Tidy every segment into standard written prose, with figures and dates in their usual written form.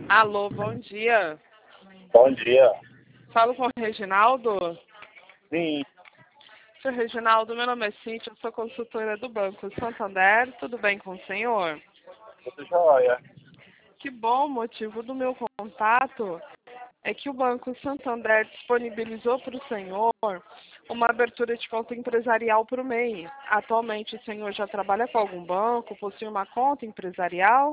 Alô, bom dia. Bom dia. Falo com o Reginaldo. Sim, Senhor Reginaldo, meu nome é Cíntia, eu sou consultora do Banco Santander. Tudo bem com o senhor? tudo jóia. Que bom, o motivo do meu contato é que o Banco Santander disponibilizou para o senhor uma abertura de conta empresarial para o MEI. Atualmente o senhor já trabalha com algum banco, possui uma conta empresarial?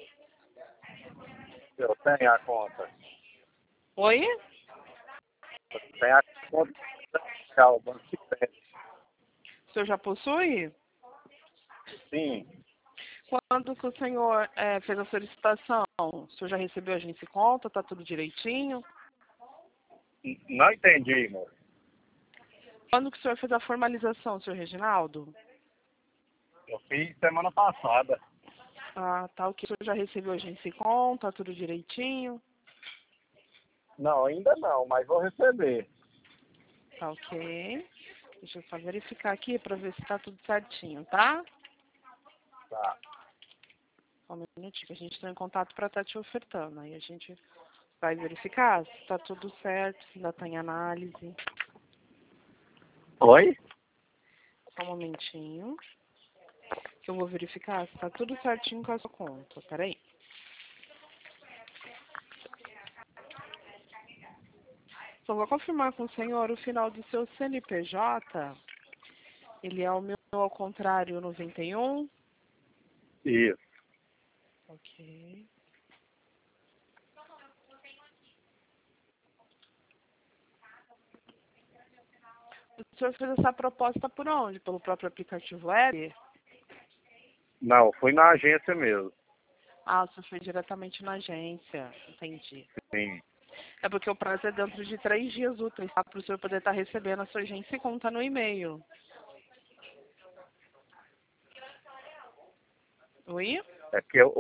Eu tenho a conta. Oi? Eu tenho a conta social, Banco Cipete. O senhor já possui? Sim. Quando que o senhor fez a solicitação? O senhor já recebeu a agência e conta? Está tudo direitinho? Não entendi, amor. Quando que o senhor fez a formalização, senhor Reginaldo? Eu fiz semana passada. Ah, tá ok. O senhor já recebeu a agência e conta? Está tudo direitinho? Não, ainda não, mas vou receber. Tá ok. Deixa eu só verificar aqui para ver se está tudo certinho, tá? Tá. Só um minutinho que a gente está em contato para estar te ofertando. Aí a gente vai verificar se está tudo certo, se ainda está em análise. Oi? Só um momentinho. Que eu vou verificar se está tudo certinho com a sua conta. Peraí. Só vou confirmar com o senhor o final do seu CNPJ. Ele é o meu ao contrário 91. Isso. Ok. O senhor fez essa proposta por onde? Pelo próprio aplicativo web? Não, fui na agência mesmo. Ah, o senhor fez diretamente na agência. Entendi. Sim. É porque o prazo é dentro de 3 dias úteis, tá? Para o senhor poder estar recebendo a sua agência e conta no e-mail. Oi? É que eu,